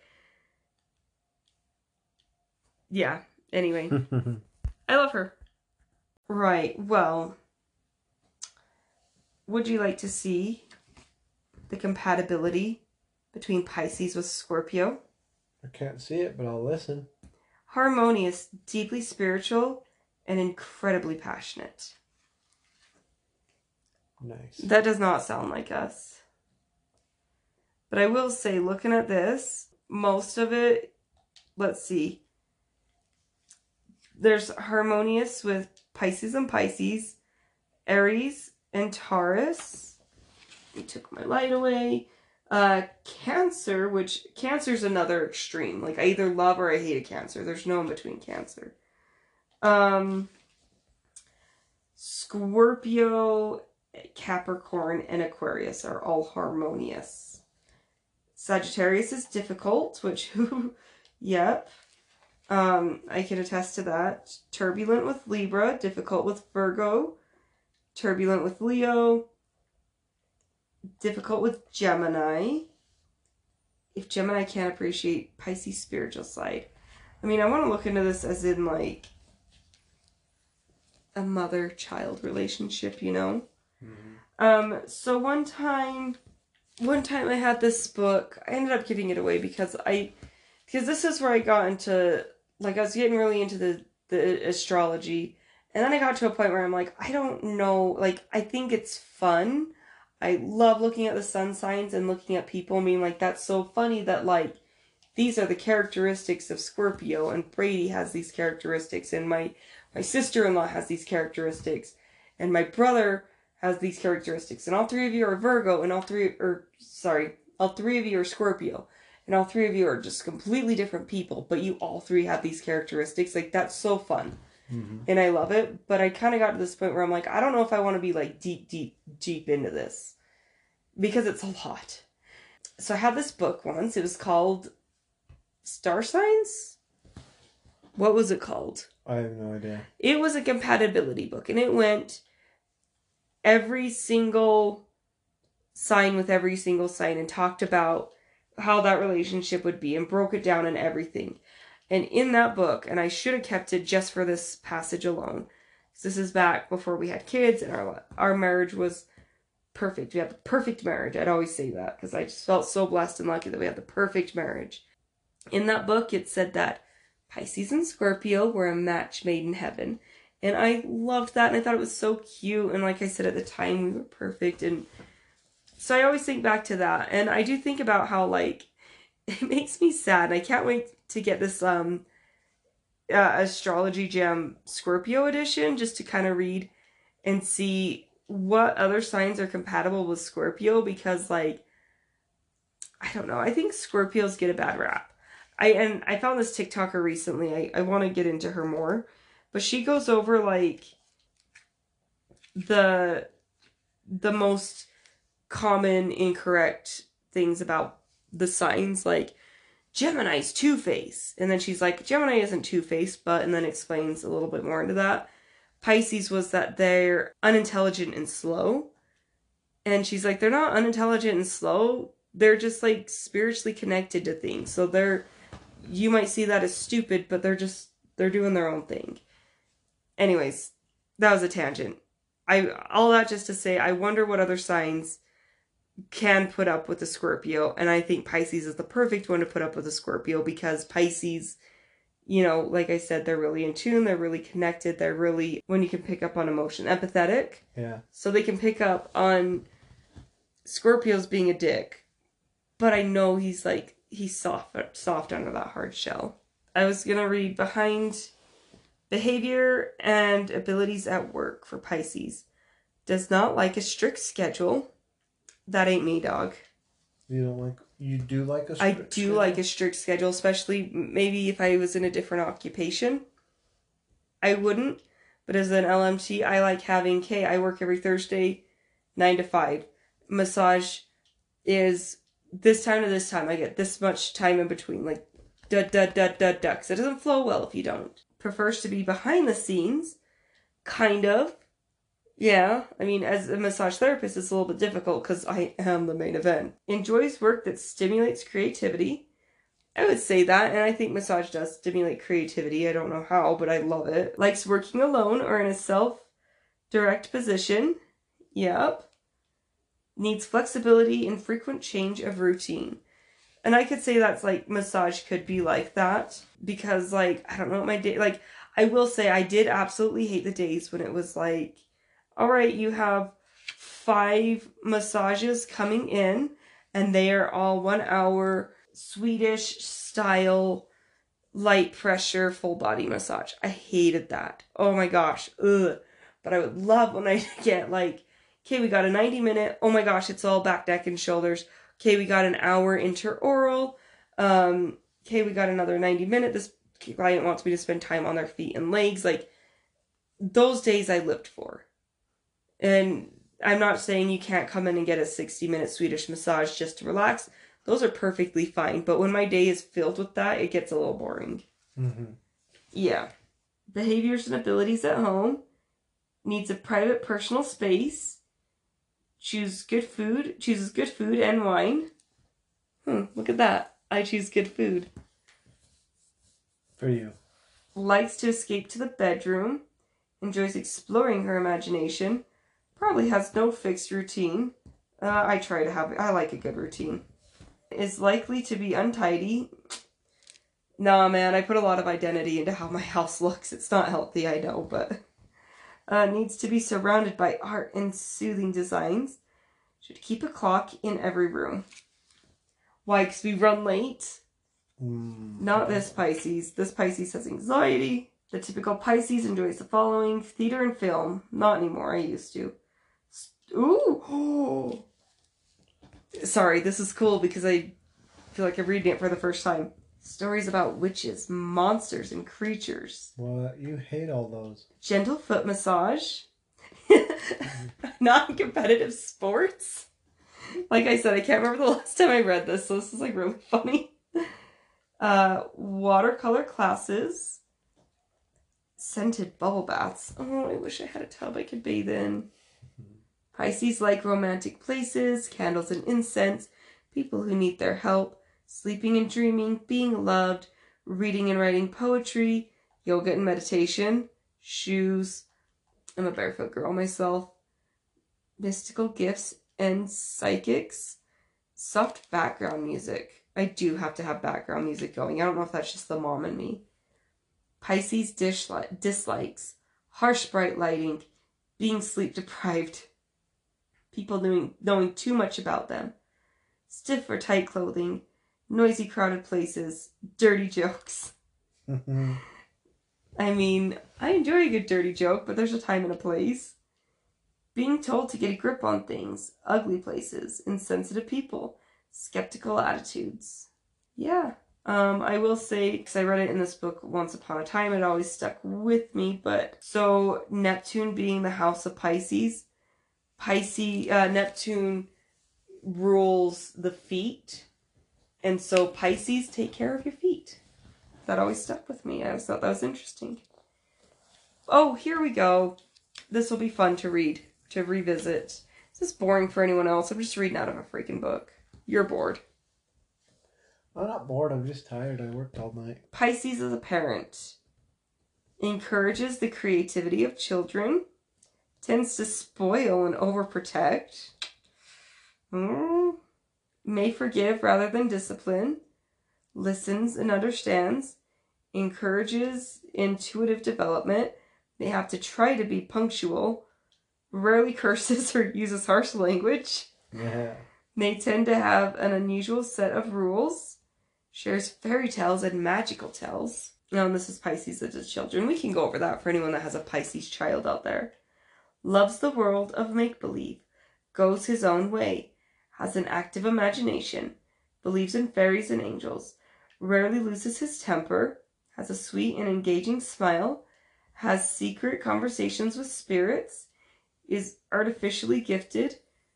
yeah, anyway, I love her. Right, well, would you like to see the compatibility between Pisces with Scorpio? I can't see it, but I'll listen. Harmonious, deeply spiritual, and incredibly passionate. Nice. That does not sound like us. But I will say, looking at this, most of it, let's see. There's harmonious with Pisces and Pisces, Aries and Taurus. He took my light away. Uh, Cancer, which Cancer's another extreme. Like, I either love or I hate a Cancer. There's no in between Cancer. Um, Scorpio, Capricorn, and Aquarius are all harmonious. Sagittarius is difficult, which, yep. Um, I can attest to that. Turbulent with Libra, difficult with Virgo, turbulent with Leo, difficult with Gemini. If Gemini can't appreciate Pisces' spiritual side. I mean, I want to look into this as in, like, a mother-child relationship, you know? Mm-hmm. Um, so one time, one time I had this book. I ended up giving it away because I, because this is where I got into, like, I was getting really into the, the astrology. And then I got to a point where I'm like, I don't know, like, I think it's fun. I love looking at the sun signs and looking at people and being like, that's so funny that, like, these are the characteristics of Scorpio, and Brady has these characteristics, and my, my sister-in-law has these characteristics, and my brother has these characteristics, and all three of you are Virgo, and all three, or, sorry, all three of you are Scorpio, and all three of you are just completely different people, but you all three have these characteristics. Like, that's so fun. Mm-hmm. And I love it, but I kind of got to this point where I'm like, I don't know if I want to be, like, deep, deep, deep into this, because it's a lot. So I had this book once. It was called Star Signs? What was it called? I have no idea. It was a compatibility book, and it went every single sign with every single sign and talked about how that relationship would be and broke it down and everything. And in that book, and I should have kept it just for this passage alone, because this is back before we had kids and our our marriage was perfect. We had the perfect marriage. I'd always say that because I just felt so blessed and lucky that we had the perfect marriage. In that book, it said that Pisces and Scorpio were a match made in heaven. And I loved that, and I thought it was so cute. And like I said, at the time, we were perfect. And so I always think back to that. And I do think about how, like, it makes me sad. And I can't wait to get this um uh, Astrology Jam Scorpio edition just to kind of read and see what other signs are compatible with Scorpio, because like I don't know, I think Scorpios get a bad rap. I and I found this TikToker recently. I, I want to get into her more, but she goes over like the the most common incorrect things about the signs, like Gemini's two-faced, and then she's like, Gemini isn't two-faced, but, and then explains a little bit more into that. Pisces was that they're unintelligent and slow, and she's like, they're not unintelligent and slow, they're just like spiritually connected to things, so they're, you might see that as stupid, but they're just, they're doing their own thing. Anyways, that was a tangent. I, all that just to say, I wonder what other signs can put up with a Scorpio, and I think Pisces is the perfect one to put up with a Scorpio, because Pisces, you know, like I said, they're really in tune, they're really connected, they're really, when you can pick up on emotion, empathetic. Yeah. So they can pick up on Scorpios being a dick, but I know he's like, he's soft, soft under that hard shell. I was gonna read behind behavior and abilities at work for Pisces. Does not like a strict schedule. That ain't me, dog. You don't like, you do like a strict I do schedule? like a strict schedule, especially maybe if I was in a different occupation. I wouldn't, but as an L M T, I like having, okay, I work every Thursday, nine to five. Massage is this time to this time. I get this much time in between, like, da da da da da, because it doesn't flow well if you don't. Prefers to be behind the scenes, kind of. Yeah, I mean, as a massage therapist, it's a little bit difficult because I am the main event. Enjoys work that stimulates creativity. I would say that, and I think massage does stimulate creativity. I don't know how, but I love it. Likes working alone or in a self-direct position. Yep. Needs flexibility and frequent change of routine. And I could say that's like, massage could be like that, because like, I don't know what my day, like, I will say I did absolutely hate the days when it was like, all right, you have five massages coming in, and they are all one hour Swedish style light pressure full body massage. I hated that. Oh my gosh. Ugh. But I would love when I get like, okay, we got a ninety minute. Oh my gosh, it's all back, neck, and shoulders. Okay, we got an hour interoral. Um, okay, we got another ninety minute. This client wants me to spend time on their feet and legs. Like, those days I lived for. And I'm not saying you can't come in and get a sixty minute Swedish massage just to relax. Those are perfectly fine. But when my day is filled with that, it gets a little boring. Mm-hmm. Yeah. Behaviors and abilities at home. Needs a private personal space. Choose good food. Chooses good food and wine. Hmm, look at that. I choose good food. For you. Likes to escape to the bedroom. Enjoys exploring her imagination. Probably has no fixed routine. Uh, I try to have, I like a good routine. Is likely to be untidy. Nah, man, I put a lot of identity into how my house looks. It's not healthy, I know, but... Uh, needs to be surrounded by art and soothing designs. Should keep a clock in every room. Why? Because we run late? Mm. Not this Pisces. This Pisces has anxiety. The typical Pisces enjoys the following. Theater and film. Not anymore. I used to. Ooh. Sorry, this is cool because I feel like I'm reading it for the first time. Stories about witches, monsters, and creatures. What? You hate all those. Gentle foot massage. Non-competitive sports. Like I said, I can't remember the last time I read this, so this is like really funny. Uh, watercolor classes. Scented bubble baths. Oh, I wish I had a tub I could bathe in. Pisces like romantic places, candles and incense, people who need their help, sleeping and dreaming, being loved, reading and writing poetry, yoga and meditation, shoes. I'm a barefoot girl myself. Mystical gifts and psychics. Soft background music. I do have to have background music going. I don't know if that's just the mom in me. Pisces disli- dislikes. Harsh bright lighting. Being sleep deprived. People doing, knowing too much about them. Stiff or tight clothing. noisy, crowded places, dirty jokes. I mean, I enjoy a good dirty joke, but there's a time and a place. Being told to get a grip on things, ugly places, insensitive people, skeptical attitudes. Yeah. Um, I will say, because I read it in this book once upon a time, it always stuck with me, but so Neptune being the house of Pisces, Pisces, uh, Neptune rules the feet, and so Pisces take care of your feet. That always stuck with me. I always thought that was interesting. Oh, here we go. This will be fun to read, to revisit. This is boring for anyone else. I'm just reading out of a freaking book. You're bored. I'm not bored. I'm just tired. I worked all night. Pisces as a parent. Encourages the creativity of children. Tends to spoil and overprotect. Mm. May forgive rather than discipline. Listens and understands. Encourages intuitive development. They have to try to be punctual. Rarely curses or uses harsh language. Yeah. They tend to have an unusual set of rules. Shares fairy tales and magical tales. Now, and this is Pisces as its children. We can go over that for anyone that has a Pisces child out there. Loves the world of make-believe. Goes his own way. Has an active imagination. Believes in fairies and angels. Rarely loses his temper. Has a sweet and engaging smile. Has secret conversations with spirits. Is artificially gifted.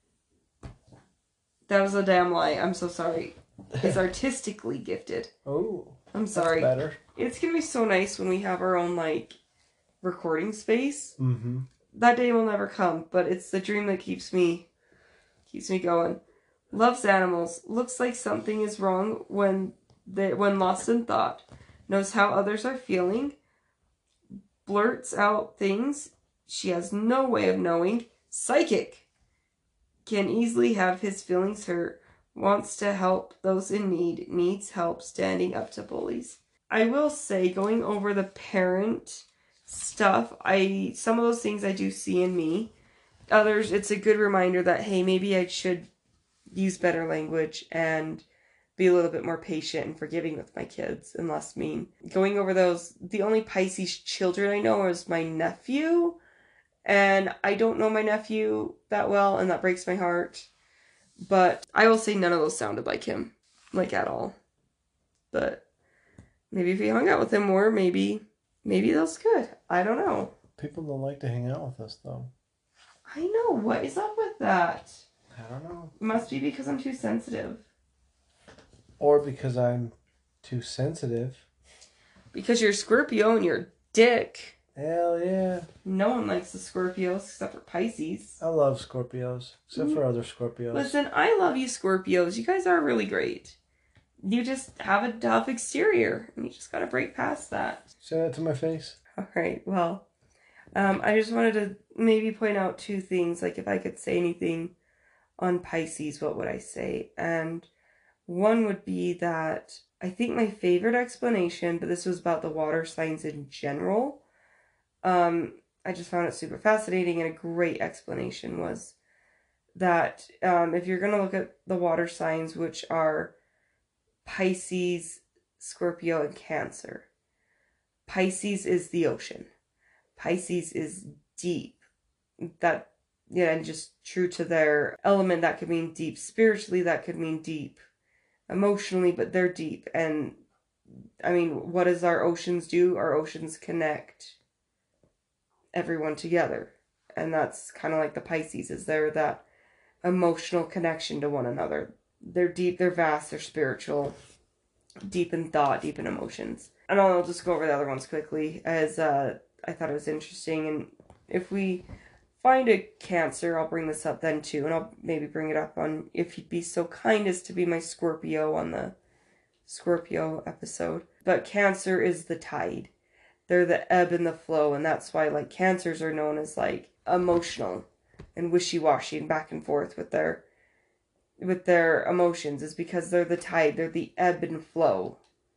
That was a damn lie. I'm so sorry. Is artistically gifted. Oh. I'm sorry. That's better. It's going to be so nice when we have our own, like, recording space. Mm-hmm. That day will never come, but it's the dream that keeps me, keeps me going. Loves animals. Looks like something is wrong when they, when lost in thought. Knows how others are feeling. Blurts out things she has no way of knowing. Psychic. Can easily have his feelings hurt. Wants to help those in need. Needs help standing up to bullies. I will say, going over the parent stuff, I some of those things I do see in me. Others, it's a good reminder that, hey, maybe I should use better language and be a little bit more patient and forgiving with my kids and less mean. Going over those, the only Pisces children I know is my nephew, and I don't know my nephew that well, and that breaks my heart. But I will say none of those sounded like him, like at all. But maybe if we hung out with him more, maybe, maybe that's good. I don't know. People don't like to hang out with us, though. I know. What is up with that? I don't know. It must be because I'm too sensitive. Or because I'm too sensitive. Because you're Scorpio and you're a dick. Hell yeah. No one likes the Scorpios except for Pisces. I love Scorpios. Except mm. for other Scorpios. Listen, I love you Scorpios. You guys are really great. You just have a tough exterior. And you just gotta break past that. Say that to my face. Alright, well. Um, I just wanted to maybe point out two things. Like, if I could say anything on Pisces, what would I say? And one would be that I think my favorite explanation, but this was about the water signs in general. Um, I just found it super fascinating, and a great explanation was that um, if you're going to look at the water signs, which are Pisces, Scorpio, and Cancer, Pisces is the ocean. Pisces is deep. That, yeah, and just true to their element, that could mean deep spiritually, that could mean deep emotionally, but they're deep. And, I mean, what does our oceans do? Our oceans connect everyone together, and that's kind of like the Pisces, is there that emotional connection to one another. They're deep, they're vast, they're spiritual, deep in thought, deep in emotions. And I'll just go over the other ones quickly, as uh, I thought it was interesting. And if we find a Cancer, I'll bring this up then too, and I'll maybe bring it up on, if you'd be so kind as to be my Scorpio on the Scorpio episode. But Cancer is the tide. They're the ebb and the flow, and that's why, like, Cancers are known as, like, emotional and wishy-washy and back and forth with their with their emotions, is because they're the tide, they're the ebb and flow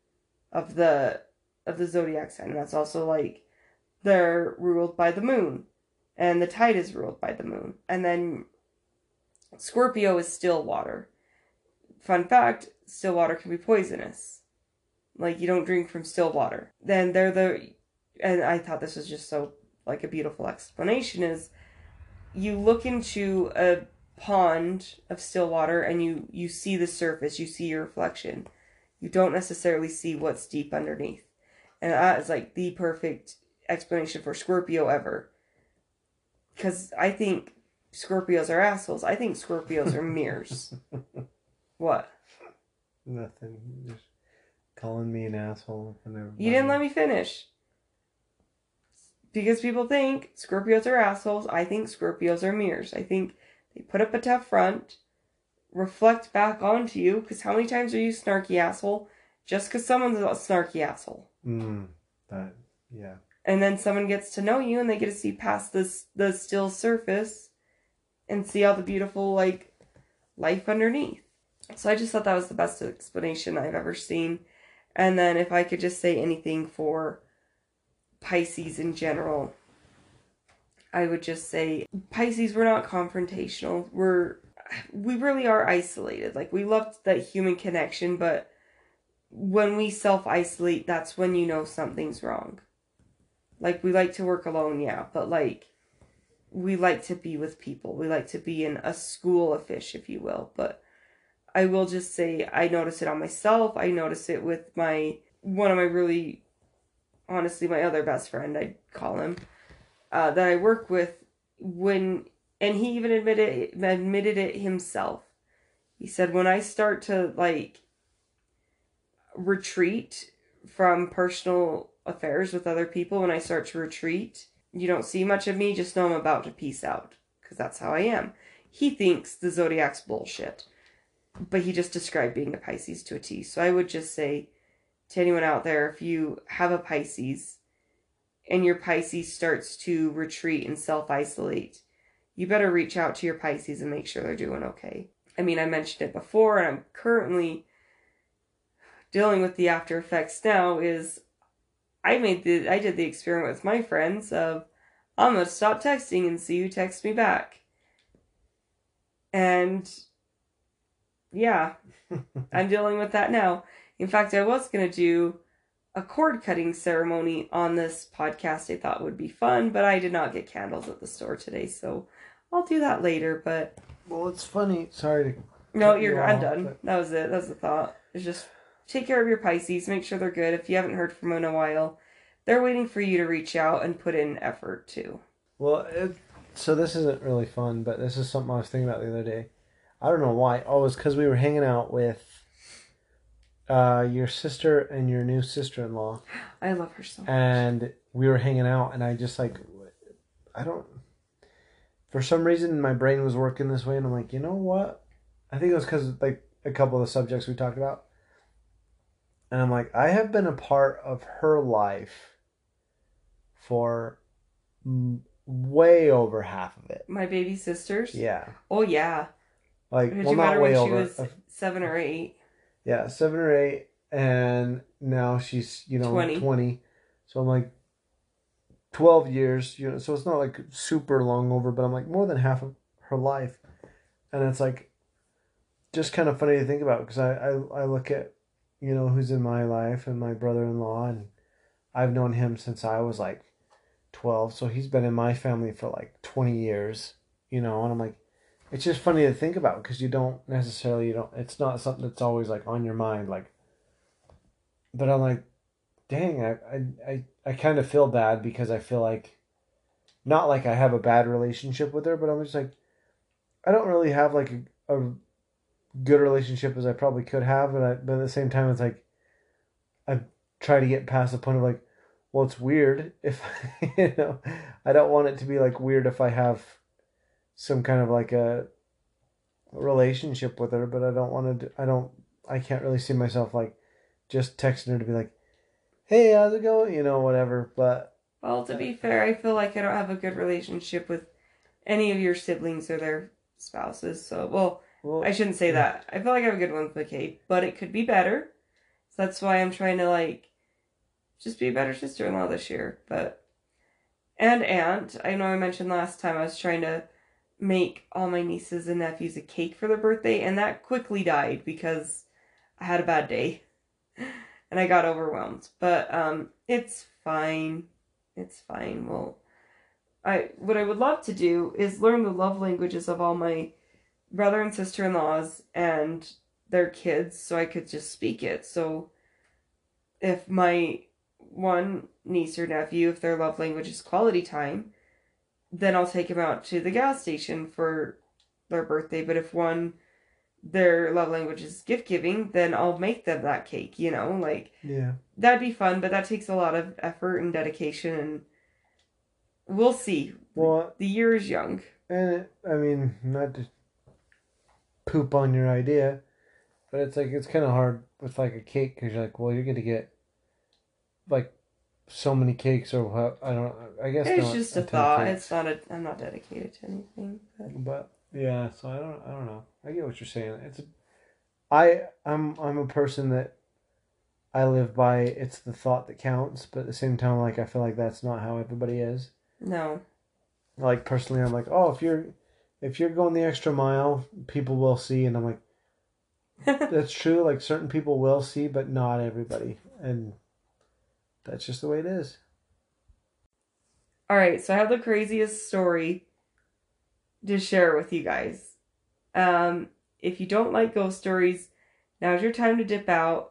of the of the zodiac sign. And that's also, like, they're ruled by the moon, and the tide is ruled by the moon. And then Scorpio is still water. Fun fact, still water can be poisonous. Like, you don't drink from still water. Then they're the, and I thought this was just so, like, a beautiful explanation, is you look into a pond of still water and you, you see the surface, you see your reflection. You don't necessarily see what's deep underneath. And that is, like, the perfect explanation for Scorpio ever. Because I think Scorpios are assholes. I think Scorpios are mirrors. What? Nothing. Just calling me an asshole. You didn't let me finish. Because people think Scorpios are assholes. I think Scorpios are mirrors. I think they put up a tough front, reflect back onto you. Because how many times are you snarky asshole? Just because someone's a snarky asshole. Mm, that, yeah. And then someone gets to know you and they get to see past this the still surface and see all the beautiful, like, life underneath. So I just thought that was the best explanation I've ever seen. And then if I could just say anything for Pisces in general, I would just say Pisces, we're not confrontational. We're, we really are isolated. Like, we love that human connection, but when we self-isolate, that's when you know something's wrong. Like, we like to work alone, yeah, but, like, we like to be with people. We like to be in a school of fish, if you will. But I will just say, I notice it on myself. I notice it with my, one of my really, honestly, my other best friend, I'd call him, uh, that I work with, when, and he even admitted, admitted it himself. He said, when I start to, like, retreat from personal affairs with other people, when I start to retreat, you don't see much of me, just know I'm about to peace out. Because that's how I am. He thinks the Zodiac's bullshit. But he just described being a Pisces to a T. So I would just say to anyone out there, if you have a Pisces and your Pisces starts to retreat and self-isolate, you better reach out to your Pisces and make sure they're doing okay. I mean, I mentioned it before, and I'm currently dealing with the after effects now, is I made the I did the experiment with my friends of, I'm going to stop texting and see who texts me back. And yeah, I'm dealing with that now. In fact, I was going to do a cord cutting ceremony on this podcast. I thought would be fun, but I did not get candles at the store today, so I'll do that later. But well, it's funny. Sorry to. No, you're. You I'm off, done. But... That was it. That was the thought. It's just take care of your Pisces. Make sure they're good. If you haven't heard from them in a while, they're waiting for you to reach out and put in effort too. Well, it, so this isn't really fun, but this is something I was thinking about the other day. I don't know why. Oh, it's because we were hanging out with uh, your sister and your new sister-in-law. I love her so much. And we were hanging out, and I just, like, I don't... For some reason, my brain was working this way, and I'm like, you know what? I think it was because, like, a couple of the subjects we talked about. And I'm like, I have been a part of her life for way over half of it. My baby sisters? Yeah. Oh, yeah. Like, Did well, you not met her way when over. she was seven or eight? Yeah, seven or eight, and now she's, you know, twenty. twenty. So I'm like, twelve years, you know, so it's not like super long over, but I'm like more than half of her life. And it's like, just kind of funny to think about, because I, I, I look at, you know, who's in my life, and my brother-in-law, and I've known him since I was like twelve, so he's been in my family for like twenty years, you know, and I'm like, it's just funny to think about, because you don't necessarily, you don't, it's not something that's always like on your mind, like, but I'm like, dang, I, I, I, I kind of feel bad, because I feel like, not like I have a bad relationship with her, but I'm just like, I don't really have like a, a good relationship as I probably could have, but, I, but at the same time, it's like, I try to get past the point of like, well, it's weird if, you know, I don't want it to be like weird if I have some kind of like a relationship with her, but I don't want to, I don't, I can't really see myself like just texting her to be like, hey, how's it going? You know, whatever, but. Well, to be fair, I feel like I don't have a good relationship with any of your siblings or their spouses, so, well, well I shouldn't say yeah. that. I feel like I have a good one with Kate, but it could be better, so that's why I'm trying to, like, just be a better sister-in-law this year, but, and aunt, I know I mentioned last time I was trying to make all my nieces and nephews a cake for their birthday, and that quickly died because I had a bad day. And I got overwhelmed. But um, it's fine. It's fine. Well, I what I would love to do is learn the love languages of all my brother and sister-in-laws and their kids so I could just speak it. So if my one niece or nephew, if their love language is quality time, then I'll take them out to the gas station for their birthday. But if one, their love language is gift giving, then I'll make them that cake, you know, like, Yeah. that'd be fun, but that takes a lot of effort and dedication, and we'll see. Well, The year is young. and it, I mean, not to poop on your idea, but it's like, it's kind of hard with like a cake because you're like, well, you're going to get like so many cakes or what, I don't, I guess It's not just a ton of thought. cakes. It's not a, I'm not dedicated to anything. But. But yeah, so I don't, I don't know. I get what you're saying. It's, a, I, I'm, I'm a person that I live by. It's the thought that counts, but at the same time, like I feel like that's not how everybody is. No. Like personally, I'm like, oh, if you're, if you're going the extra mile, people will see, and I'm like, that's true. Like certain people will see, but not everybody, and that's just the way it is. All right, so I have the craziest story to share with you guys. Um, if you don't like ghost stories, now's your time to dip out.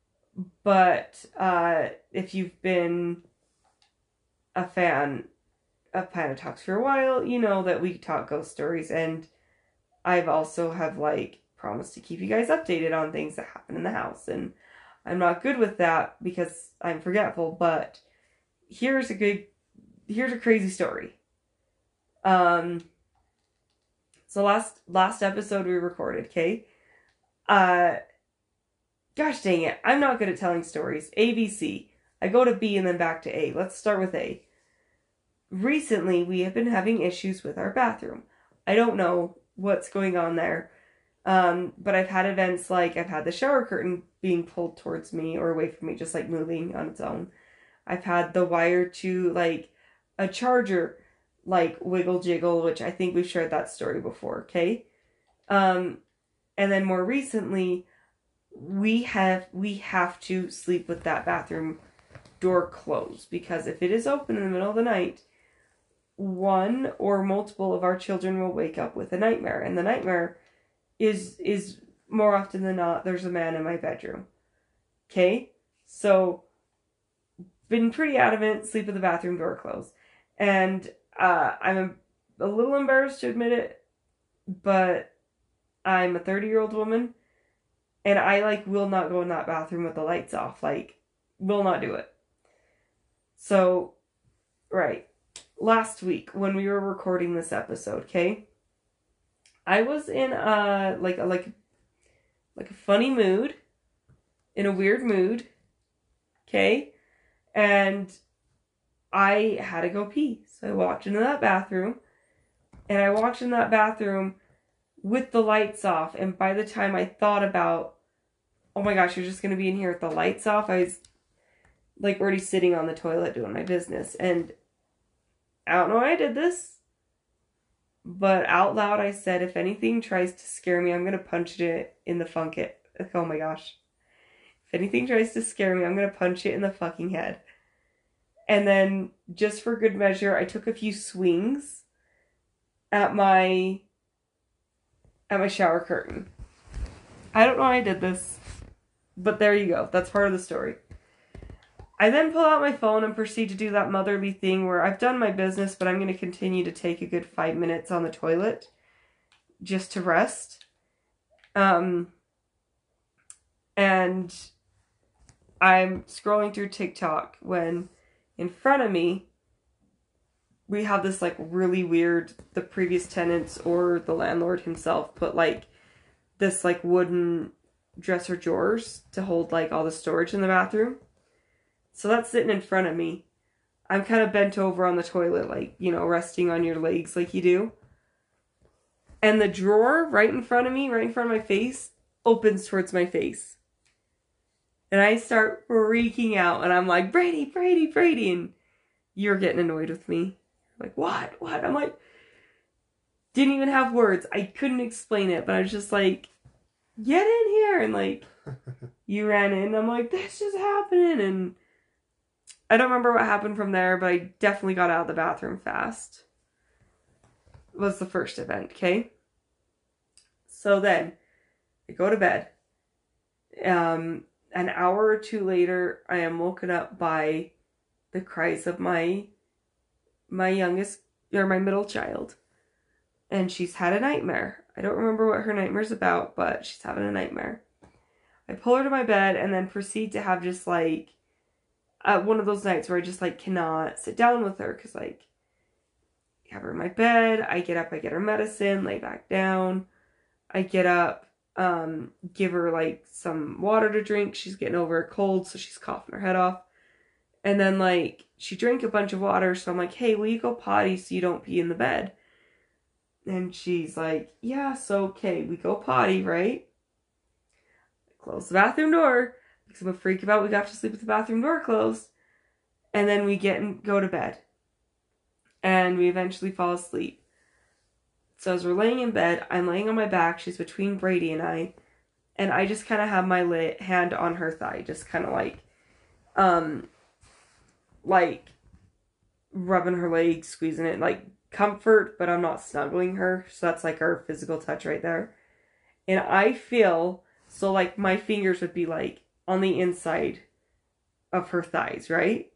But uh, if you've been a fan of Planet Talks for a while, you know that we talk ghost stories, and I've also have like promised to keep you guys updated on things that happen in the house, and I'm not good with that because I'm forgetful. But here's a good, here's a crazy story. Um. So last last episode we recorded, okay? Uh, gosh dang it, I'm not good at telling stories. A, B, C. I go to B and then back to A. Let's start with A. Recently, we have been having issues with our bathroom. I don't know what's going on there. Um, but I've had events like I've had the shower curtain being pulled towards me or away from me, just like moving on its own. I've had the wire to like a charger like wiggle jiggle, which I think we've shared that story before, okay? Um, and then more recently, we have we have to sleep with that bathroom door closed, because if it is open in the middle of the night, one or multiple of our children will wake up with a nightmare, and the nightmare is is more often than not, there's a man in my bedroom. Okay? So, been pretty adamant, sleep with the bathroom door closed. And uh, I'm a, a little embarrassed to admit it, but I'm a thirty-year-old woman, and I, like, will not go in that bathroom with the lights off. Like, will not do it. So, right. Last week, when we were recording this episode, okay? I was in a, like, a, like, like a funny mood, in a weird mood, okay? And I had to go pee. So I walked into that bathroom, and I walked in that bathroom with the lights off, and by the time I thought about, oh my gosh, you're just going to be in here with the lights off, I was, like, already sitting on the toilet doing my business, and I don't know why I did this, but out loud I said, if anything tries to scare me, I'm going to punch it in the funk it. Oh my gosh. If anything tries to scare me, I'm going to punch it in the fucking head. And then, just for good measure, I took a few swings at my, at my shower curtain. I don't know why I did this, but there you go. That's part of the story. I then pull out my phone and proceed to do that motherly thing where I've done my business, but I'm going to continue to take a good five minutes on the toilet just to rest. Um, and I'm scrolling through TikTok when in front of me, we have this like really weird, the previous tenants or the landlord himself put like this like wooden dresser drawers to hold like all the storage in the bathroom. So that's sitting in front of me. I'm kind of bent over on the toilet, like, you know, resting on your legs like you do. And the drawer right in front of me, right in front of my face, opens towards my face. And I start freaking out, and I'm like, Brady, Brady, Brady, and you're getting annoyed with me. Like, what? What? I'm like, didn't even have words. I couldn't explain it, but I was just like, get in here, and like, You ran in. I'm like, this just happening. And I don't remember what happened from there, but I definitely got out of the bathroom fast. Was the first event, okay? So then, I go to bed. Um, an hour or two later, I am woken up by the cries of my my youngest, or my middle child. And she's had a nightmare. I don't remember what her nightmare's about, but she's having a nightmare. I pull her to my bed and then proceed to have just like uh, one of those nights where I just like cannot sit down with her because like I have her in my bed. I get up, I get her medicine, lay back down. I get up, um, give her like some water to drink. She's getting over a cold, so she's coughing her head off. And then like she drank a bunch of water, so I'm like, hey, will you go potty so you don't pee in the bed? And she's like, yeah, so okay, we go potty, right? Close the bathroom door because I'm a freak about we have to sleep with the bathroom door closed. And then we get and go to bed. And we eventually fall asleep. So as we're laying in bed, I'm laying on my back. She's between Brady and I. And I just kind of have my la- hand on her thigh. Just kind of like, um, like rubbing her leg, squeezing it. Like comfort, but I'm not snuggling her. So that's like our physical touch right there. And I feel... So, like, my fingers would be, like, on the inside of her thighs, right?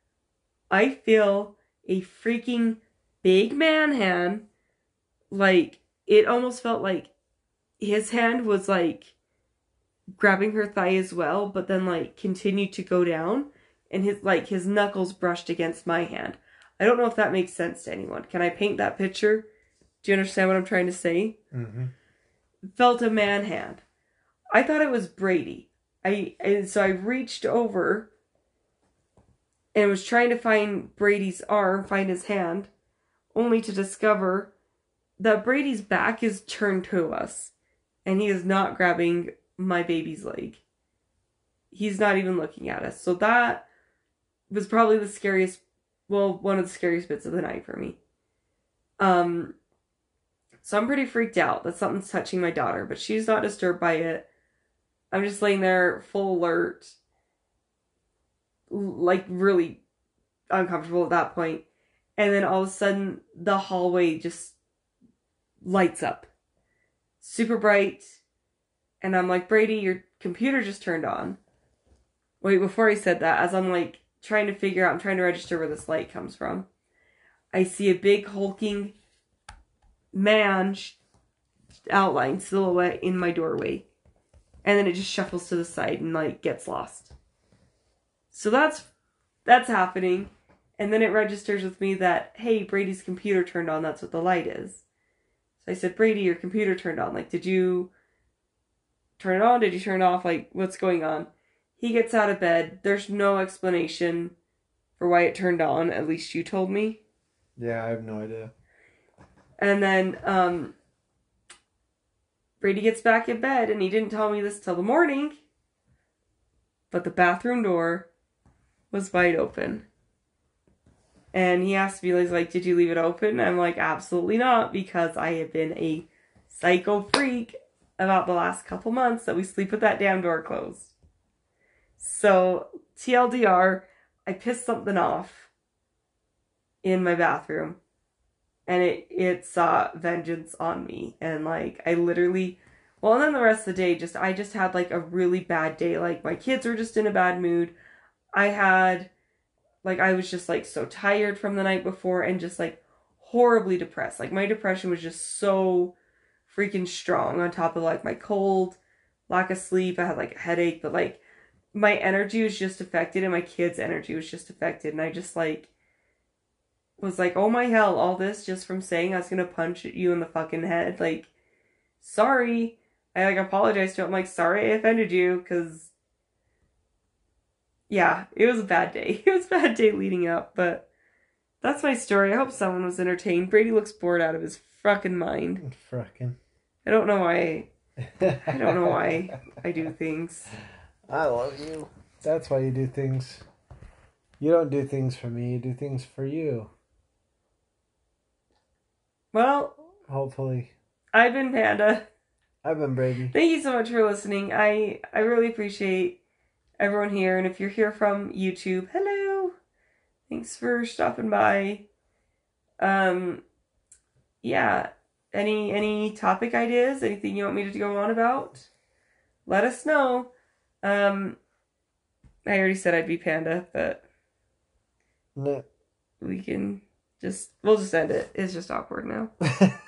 I feel a freaking big man hand. Like, it almost felt like his hand was, like, grabbing her thigh as well, but then, like, continued to go down. And, his like, his knuckles brushed against my hand. I don't know if that makes sense to anyone. Can I paint that picture? Do you understand what I'm trying to say? Mm-hmm. Felt a man hand. I thought it was Brady. I and so I reached over and was trying to find Brady's arm, find his hand, only to discover that Brady's back is turned to us and he is not grabbing my baby's leg. He's not even looking at us. So that was probably the scariest, well, one of the scariest bits of the night for me. Um, so I'm pretty freaked out that something's touching my daughter, but she's not disturbed by it. I'm just laying there full alert, like really uncomfortable at that point. And then all of a sudden, the hallway just lights up. Super bright. And I'm like, Brady, your computer just turned on. Wait, before I said that, as I'm like trying to figure out, I'm trying to register where this light comes from, I see a big hulking man outline silhouette in my doorway. And then it just shuffles to the side and, like, gets lost. So that's that's happening. And then it registers with me that, hey, Brady's computer turned on. That's what the light is. So I said, Brady, your computer turned on. Like, did you turn it on? Did you turn it off? Like, what's going on? He gets out of bed. There's no explanation for why it turned on. At least you told me. Yeah, I have no idea. And then, um... Brady gets back in bed, and he didn't tell me this till the morning, but the bathroom door was wide open. And he asked me, he's like, did you leave it open? I'm like, absolutely not, because I have been a psycho freak about the last couple months that we sleep with that damn door closed. So, T L D R, I pissed something off in my bathroom. And it, it saw vengeance on me. And, like, I literally... Well, and then the rest of the day, just I just had, like, a really bad day. Like, my kids were just in a bad mood. I had... Like, I was just, like, so tired from the night before. And just, like, horribly depressed. Like, my depression was just so freaking strong. On top of, like, my cold, lack of sleep. I had, like, a headache. But, like, my energy was just affected. And my kids' energy was just affected. And I just, like... was like, oh my hell, all this just from saying I was gonna punch you in the fucking head. Like, sorry. I, like, apologized to him. I'm like, sorry I offended you, because, yeah, it was a bad day. It was a bad day leading up, but that's my story. I hope someone was entertained. Brady looks bored out of his fucking mind. Frickin'. I don't know why. I don't know why I do things. I love you. That's why you do things. You don't do things for me, you do things for you. Well, Hopefully. I've been Panda. I've been Brady. Thank you so much for listening. I I really appreciate everyone here, and if you're here from YouTube, hello. Thanks for stopping by. Um, yeah. Any any topic ideas? Anything you want me to go on about? Let us know. Um, I already said I'd be Panda, but No. we can just we'll just end it. It's just awkward now.